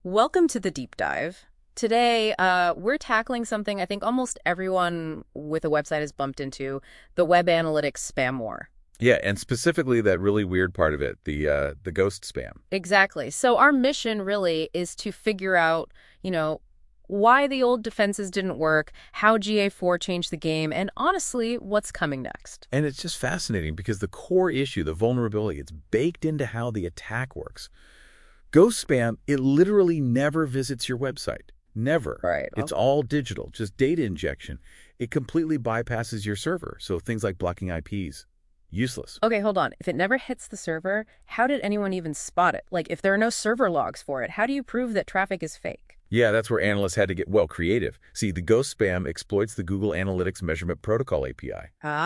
Welcome to the deep dive. Today, we're tackling something I think almost everyone with a website has bumped into, the web analytics spam war. Yeah, and specifically that really weird part of it, the ghost spam. Exactly. So our mission really is to figure out, why the old defenses didn't work, how GA4 changed the game, and honestly, what's coming next. And it's just fascinating because the core issue, the vulnerability, it's baked into how the attack works. Ghost spam, it literally never visits your website. Never. Right. It's all digital, just data injection. It completely bypasses your server, so things like blocking IPs. Useless. Okay, hold on. If it never hits the server, how did anyone even spot it? Like, if there are no server logs for it, how do you prove that traffic is fake? Yeah, that's where analysts had to get, creative. See, the ghost spam exploits the Google Analytics Measurement Protocol API.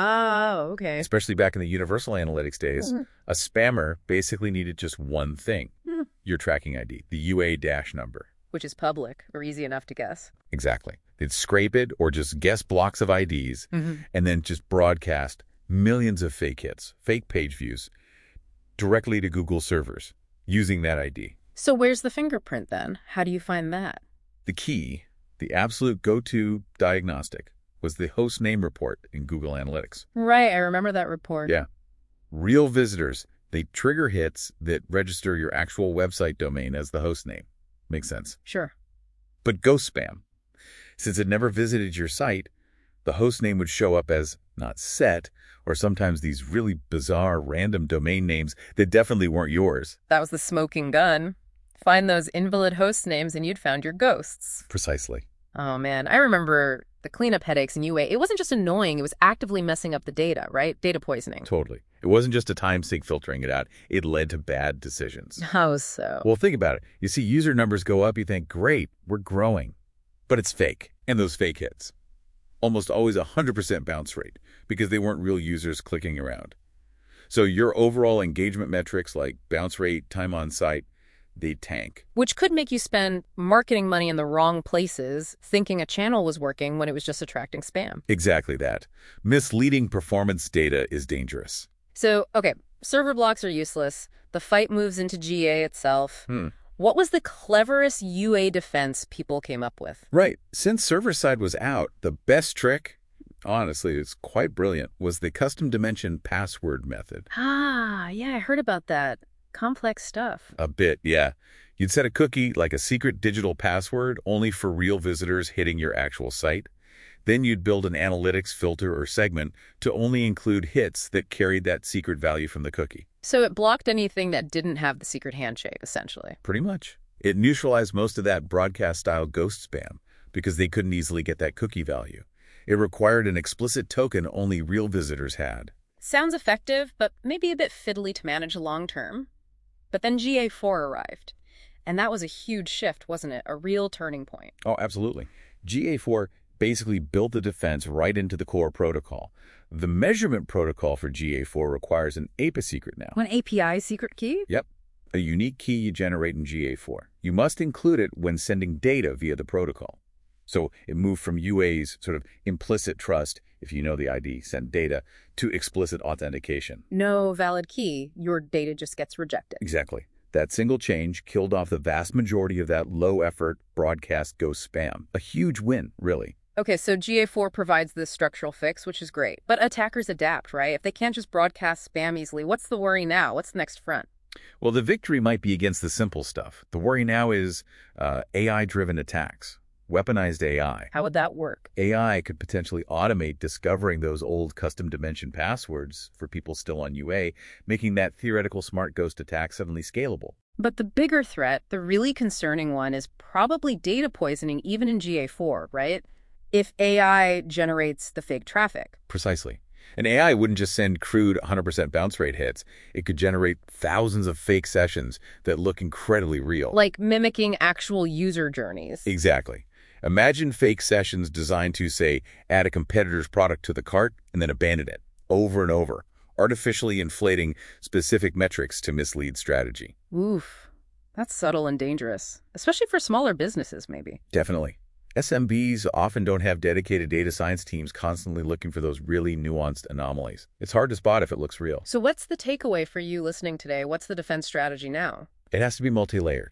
Oh, okay. Especially back in the Universal Analytics days, a spammer basically needed just one thing, your tracking ID, the UA- number. Which is public or easy enough to guess. Exactly. They'd scrape it or just guess blocks of IDs and then just broadcast millions of fake hits, fake page views, directly to Google servers using that ID. So where's the fingerprint then? How do you find that? The key, the absolute go-to diagnostic, was the host name report in Google Analytics. Right, I remember that report. Yeah. Real visitors, they trigger hits that register your actual website domain as the host name. Makes sense. Sure. But ghost spam, since it never visited your site, the host name would show up as not set, or sometimes these really bizarre random domain names that definitely weren't yours. That was the smoking gun. Find those invalid host names and you'd found your ghosts. Precisely. Oh man, I remember the cleanup headaches in UA. It wasn't just annoying, it was actively messing up the data, right? Data poisoning. Totally. It wasn't just a time sink filtering it out. It led to bad decisions. How so? Well, think about it. You see user numbers go up, you think, great, we're growing. But it's fake. And those fake hits. Almost always 100% bounce rate because they weren't real users clicking around. So your overall engagement metrics like bounce rate, time on site, they tank. Which could make you spend marketing money in the wrong places, thinking a channel was working when it was just attracting spam. Exactly that. Misleading performance data is dangerous. So, okay, server blocks are useless. The fight moves into GA itself. What was the cleverest UA defense people came up with? Right. Since server-side was out, the best trick, honestly, it's quite brilliant, was the custom dimension password method. Ah, yeah, I heard about that. Complex stuff. A bit, yeah. You'd set a cookie, like a secret digital password, only for real visitors hitting your actual site. Then you'd build an analytics filter or segment to only include hits that carried that secret value from the cookie. So it blocked anything that didn't have the secret handshake, essentially. Pretty much. It neutralized most of that broadcast-style ghost spam because they couldn't easily get that cookie value. It required an explicit token only real visitors had. Sounds effective, but maybe a bit fiddly to manage long term. But then GA4 arrived. And that was a huge shift, wasn't it? A real turning point. Oh, absolutely. GA4 basically built the defense right into the core protocol. The measurement protocol for GA4 requires an API secret now. An API secret key? Yep. A unique key you generate in GA4. You must include it when sending data via the protocol. So it moved from UA's sort of implicit trust, if you know the ID, sent data, to explicit authentication. No valid key. Your data just gets rejected. Exactly. That single change killed off the vast majority of that low-effort broadcast ghost spam. A huge win, really. Okay, so GA4 provides this structural fix, which is great. But attackers adapt, right? If they can't just broadcast spam easily, what's the worry now? What's the next front? Well, the victory might be against the simple stuff. The worry now is AI-driven attacks. Weaponized AI. How would that work? AI could potentially automate discovering those old custom dimension passwords for people still on UA, making that theoretical smart ghost attack suddenly scalable. But the bigger threat, the really concerning one, is probably data poisoning even in GA4, right? If AI generates the fake traffic. Precisely. An AI wouldn't just send crude 100% bounce rate hits. It could generate thousands of fake sessions that look incredibly real. Like mimicking actual user journeys. Exactly. Imagine fake sessions designed to, say, add a competitor's product to the cart and then abandon it over and over, artificially inflating specific metrics to mislead strategy. Oof. That's subtle and dangerous, especially for smaller businesses, maybe. Definitely. SMBs often don't have dedicated data science teams constantly looking for those really nuanced anomalies. It's hard to spot if it looks real. So what's the takeaway for you listening today? What's the defense strategy now? It has to be multi-layered.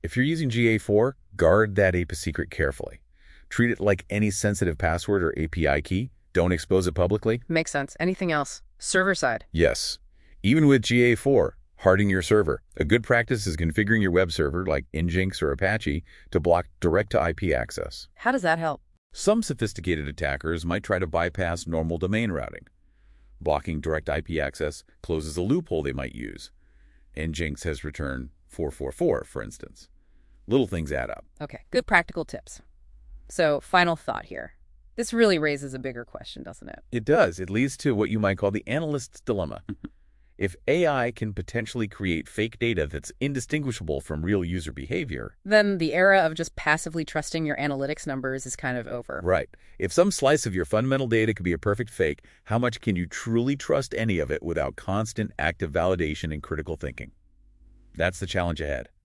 If you're using GA4, guard that API secret carefully. Treat it like any sensitive password or API key. Don't expose it publicly. Makes sense. Anything else? Server side. Yes. Even with GA4, hardening your server. A good practice is configuring your web server, like Nginx or Apache, to block direct-to-IP access. How does that help? Some sophisticated attackers might try to bypass normal domain routing. Blocking direct IP access closes a loophole they might use. Nginx has returned 444, for instance. Little things add up. Okay, good practical tips. So, final thought here. This really raises a bigger question, doesn't it? It does. It leads to what you might call the analyst's dilemma. If AI can potentially create fake data that's indistinguishable from real user behavior, Then the era of just passively trusting your analytics numbers is kind of over. right, if some slice of your fundamental data could be a perfect fake, how much can you truly trust any of it without constant active validation and critical thinking? That's the challenge ahead.